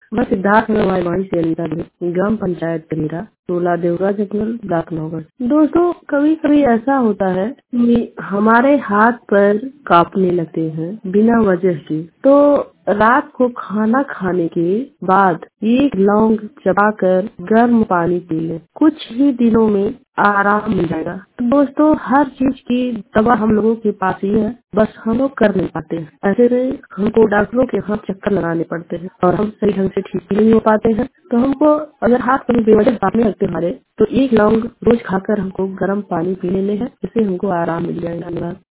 मैं सिद्धार्थ नगरवाई से अनीता ग्राम पंचायत कनीरा, टोला देवरा जंगल, ब्लॉक नौगढ़। दोस्तों, कभी कभी ऐसा होता है कि हमारे हाथ पर कांपने लगते हैं बिना वजह के। तो रात को खाना खाने के बाद एक लौंग चबाकर गर्म पानी पी लें, कुछ ही दिनों में आराम मिल जाएगा। तो दोस्तों, हर चीज की दवा हम लोगों के पास ही है, बस हम लोग कर नहीं पाते हैं। ऐसे में हमको डॉक्टरों के हाथ चक्कर लगाने पड़ते हैं और हम सही ढंग से ठीक भी नहीं हो पाते हैं। तो हमको अगर हाथ कभी बेवजह कांपने लगते हमारे, तो एक लौंग रोज खाकर हमको गर्म पानी पी लेने हैं, इससे हमको आराम मिल जाएगा। धन्यवाद।